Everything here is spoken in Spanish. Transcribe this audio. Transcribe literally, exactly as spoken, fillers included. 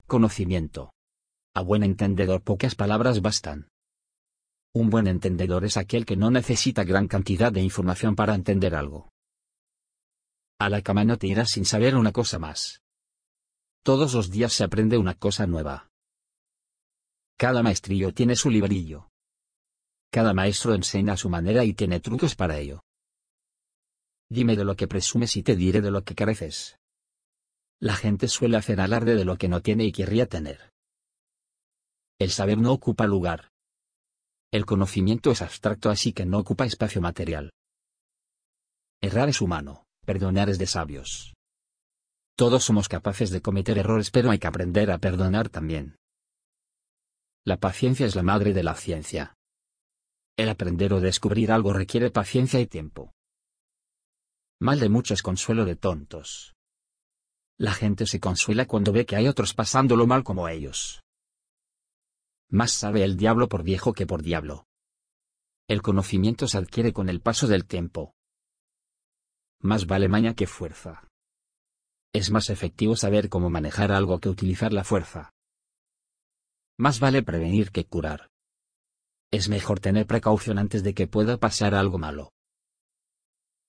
Conocimiento. A buen entendedor pocas palabras bastan. Un buen entendedor es aquel que no necesita gran cantidad de información para entender algo. A la cama no te irás sin saber una cosa más. Todos los días se aprende una cosa nueva. Cada maestrillo tiene su librillo. Cada maestro enseña a su manera y tiene trucos para ello. Dime de lo que presumes y te diré de lo que careces. La gente suele hacer alarde de lo que no tiene y querría tener. El saber no ocupa lugar. El conocimiento es abstracto, así que no ocupa espacio material. Errar es humano, perdonar es de sabios. Todos somos capaces de cometer errores, pero hay que aprender a perdonar también. La paciencia es la madre de la ciencia. El aprender o descubrir algo requiere paciencia y tiempo. Mal de muchos, consuelo de tontos. La gente se consuela cuando ve que hay otros pasándolo mal como ellos. Más sabe el diablo por viejo que por diablo. El conocimiento se adquiere con el paso del tiempo. Más vale maña que fuerza. Es más efectivo saber cómo manejar algo que utilizar la fuerza. Más vale prevenir que curar. Es mejor tener precaución antes de que pueda pasar algo malo.